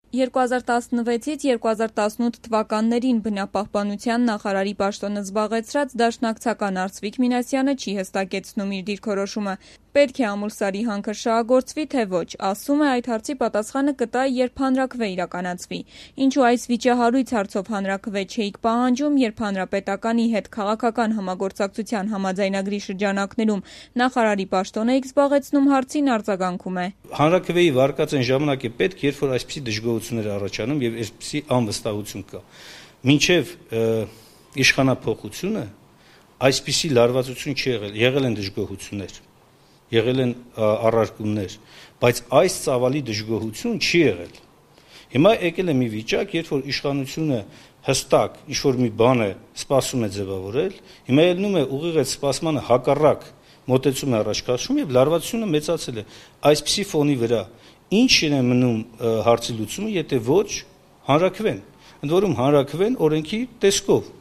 2016-ից 2018 թվականներին բնապահպանության նախարարի պաշտոնը զբաղեցրած դաշնակցական Արծվիկ Մինասյանը չի հստակեցնում իր դիրքորոշումը։ Պետք է Ամուլսարի հանքը շահագործվի, թե ոչ, ասում է, այդ հարցի պատասխանը կտա, երբ հանրաքվե իրականացվի։ Ինչու այս վիճահարույց հարցով հանրաքվե չէիք պահանջում, երբ Հանրապետականի հետ քաղաքական համագործակցության համաձայնագրի շրջանակներում նախարարի պաշտոն էիք զբաղեցնում, հարցին արձագանքում է. Հանրաքվեի վարկածային ժամանակ է պետք, երբ որ այսպիսի դժգոհություններ առաջանում եւ այսպիսի անվստահություն կա։ Մինչեւ իշխանափոխությունը այսպիսի լարվածություն չի եղել, եղել են դժգոհություններ, եղել են առարկումներ, բայց այս ծավալի դժգոհություն չի եղել։ Հիմա եկել է մի վիճակ, երբ որ իշխանությունը հստակ ինչ-որ մի բան է սպասում է ձևավորել, հիմա ելնում է ուղիղ այդ սպասմանը հակառակ մոտեցում է առաջ քաշում եւ լարվածությունը մեծացել է։ Այսպիսի ֆոնի վրա ինչ է մնում հարցի լուծումը, եթե ոչ հանրաքվեն։ Ընդ որում հանրաքվեն օրենքի տեսքով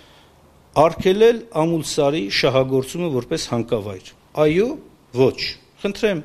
արգելել Ամուլսարի շահագործումը որպես հանքավայր։ Այո, ոչ։ Խնդրեմ։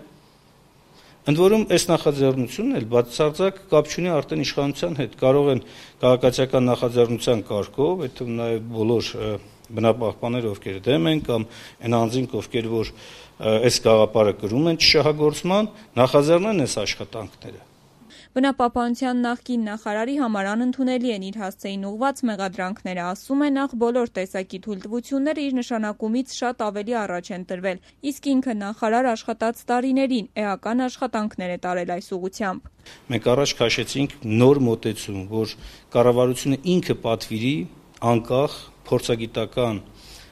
Ընդ որում այս նախաձեռնությունն էլ բացարձակ կապ չունի արդեն իշխանության հետ, կարող են քաղաքացիական նախաձեռնության կարգով, այդ նաև բոլոր բնապահպաններ, ովքեր դեմ են կամ այն անձինք, ովքեր որ այս գաղափարը կրում են շահագործման, նախաձեռնեն այս աշխատանքները։ Բնապահպանության նախկին նախարարի համար անընդունելի են իր հասցեին ուղղված մեղադրանքները, ասում է, նախ բոլոր տեսակի թույլտվությունները իր նշանակումից շատ ավելի առաջ են տրվել, իսկ ինքը նախարար աշխատած տարիներին էական աշխատանքներ է տարել այս ուղղությամբ։ Մենք առաջ քաշեցինք նոր մոտեցում, որ կառավարությունը ինքը պատվիրի անկախ փորձագիտական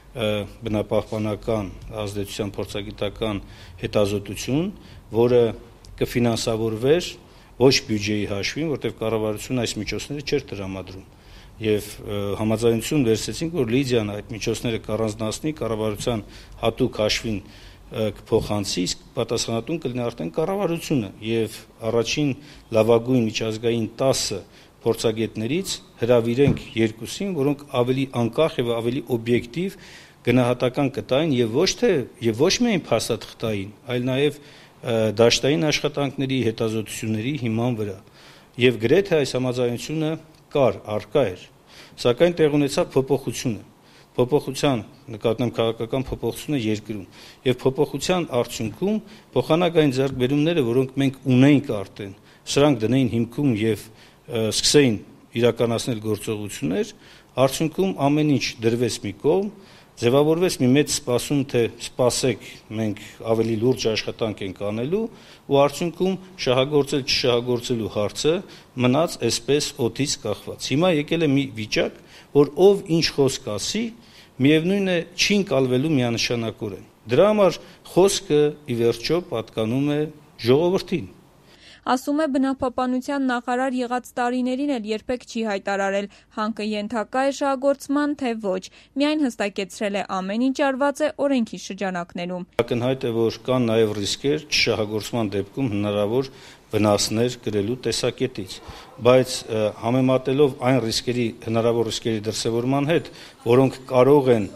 բնապահպանական ազդեցության փորձագիտական հետազոտություն, որը կֆինանսավորվեր ոչ բյուջեի հաշվին, որտեղ կառավարությունը այս միջոցները չէր տրամադրում։ Եվ համաձայնություն վերցրեցինք, որ Լիդիան այդ միջոցները կառանձնացնի կառավարության հատուկ հաշվին կփոխանցի, իսկ պատասխանատուն կլինի արդեն կառավարությունը եւ առաջին լավագույն միջազգային 10 փորձագետներից հրավիրենք 2-ին, որոնք ավելի անկախ եւ ավելի օբյեկտիվ գնահատական կտային եւ ոչ միայն փաստաթղթային, այլ նաեւ դաշտային աշխատանքների, հետազոտությունների հիման վրա։ Եվ գրեթե այս համաձայնությունը առկա էր, սակայն տեղ ունեցավ փոփոխությունը։ Փոփոխության նկատմամբ քաղաքական փոփոխությունը երկրում եւ փոփոխության արդյունքում փոխանակային ձեռքբերումները, որոնք մենք ունեինք արդեն, սրանք դնեին հիմքում եւ սկսեին իրականացնել գործողություններ, արդյունքում ամեն ինչ դրվեց մի կողմ, ձևավորվեց մի մեծ սպասում, թե սպասեք, մենք ավելի լուրջ աշխատանք ենք անելու ու արդյունքում շահագործել չշահագործելու հարցը մնաց այսպես օդից կախված։ Հիմա եկել է մի վիճակ, որ ով ինչ խոսք ասի, միևնույն է չի ընկալվելու միանշանակորեն։ Դրա համար խոսքը ի վերջո պատկանում է ժողովրդին։ Ասում է, բնապահպանության նախարար եղած տարիներին էլ երբեք չի հայտարարել հանքը ենթակա է շահագործման, թե ոչ, միայն հստակեցրել է ամեն ինչ արված է օրենքի շրջանակներում։ Ակնհայտ է, որ կան նաև ռիսկեր չշահագործման դեպքում հնարավոր վնասներ կրելու տեսակետից, բայց համեմատելով այն հնարավոր ռիսկերի դրսևորման հետ, որոնք կարող են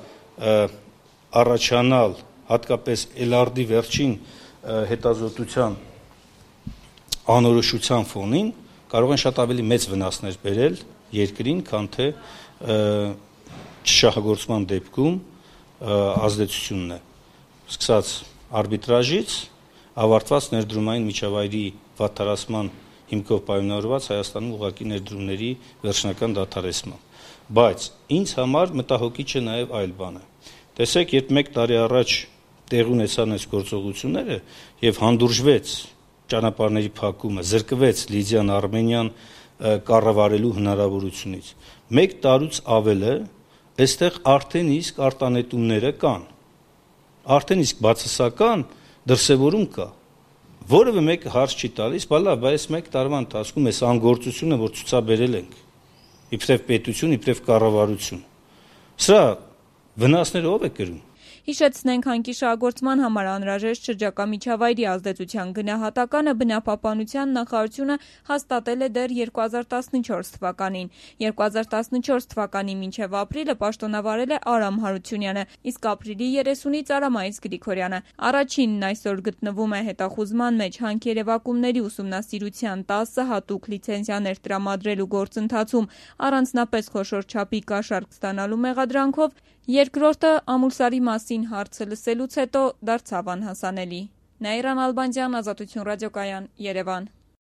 առաջանալ հատկապես Էլարդի վերջին հետազոտության անորոշության ֆոնին, կարող են շատ ավելի մեծ վնասներ բերել երկրին, քան թե չշահագործման դեպքում ազդեցությունն է։ Սկսած արբիտրաժից ավարտված ներդրումային միջավայրի վատթարացման հիմքով պայմանավորված Հայաստանում ուղղակի ներդրումների վերջնական դադարեցման։ Բայց ինձ համար մտահոգիչ է նաև այլ բանը։ Տեսեք, երբ 1 տարի առաջ տեղի ունեցան այս գործողությունները եւ հանդուրժվեց ճանապարհների փակումը, զրկվեց Լիդիան Արմենիան կառավարելու հնարավորությունից։ 1 տարուց ավել է, այստեղ արդեն իսկ արտանետումները կան։ Արդեն իսկ բացասական դրսևորում կա։ Որևէ մեկը հարց չի տալիս, բայց 1 տարվա ընթացքում այս անգործությունը, որ ցուցաբերել ենք, իբրև պետություն, իբրև կառավարություն, սրա վնասները ով է կրում։ Հիշեցնենք, հանքիշահագործման համար անհրաժեշտ շրջակա միջավայրի ազդեցության գնահատականը բնապահպանության նախարարությունը հաստատել է դեռ 2014 թվականին։ 2014 թվականի մինչև ապրիլը պաշտոնավարել է Արամ Հարությունյանը, իսկ ապրիլի 30-ից Արամայից Գրիգորյանը։ Առաջինն այսօր գտնվում է հետախուզման մեջ հանքերևակումների ուսումնասիրության 10 հատուկ լիցենզիաներ տրամադրելու գործընթացում առանձնապես խոշոր չափի կաշառք ստանալու մեղադրանքով, երկրորդը Ամուլսարի մասին հարցը լսելուց հետո դարձավ անհասանելի։ Նաիրա Նալբանդյան, Ազատություն ռադիոկայան, Երևան։